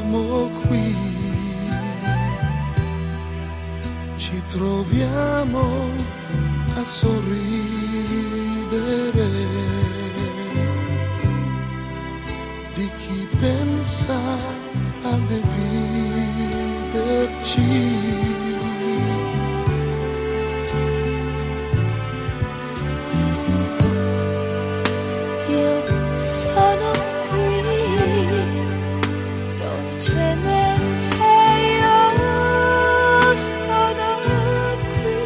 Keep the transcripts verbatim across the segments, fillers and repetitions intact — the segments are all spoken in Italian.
siamo qui, ci troviamo a sorridere di chi pensa a dividerci. Sono qui, dolcemente io sono qui,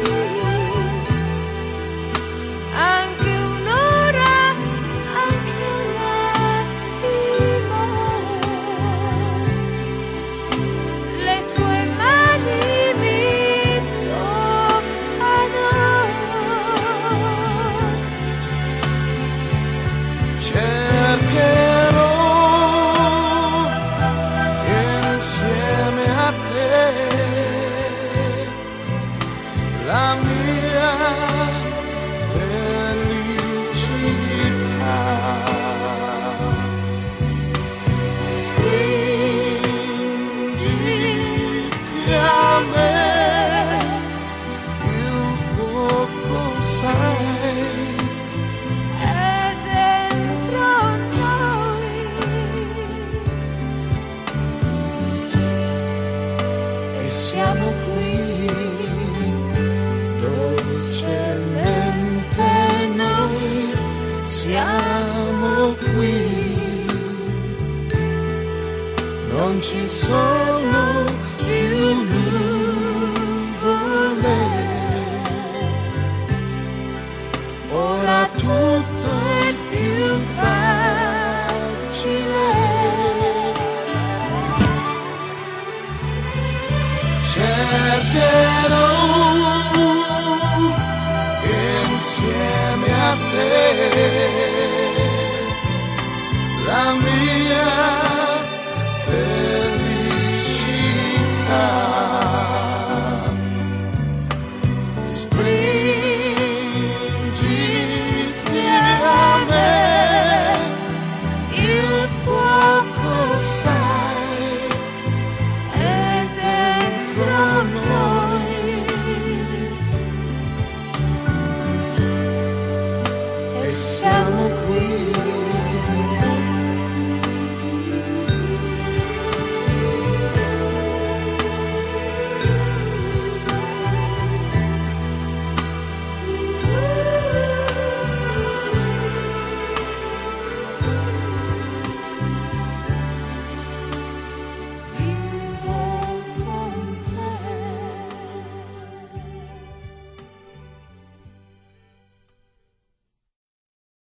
anche un'ora, anche un attimo, le tue mani mi toccano. Cercherò insieme a te la mia felicità. Stringiti a me, il fuoco sai. Siamo qui, dolcemente noi siamo qui, non ci sono più nuvole, ora tutto è più facile. Cercherò insieme a te la mia felicità. Stringiti a me, il fuoco sai, siamo qui.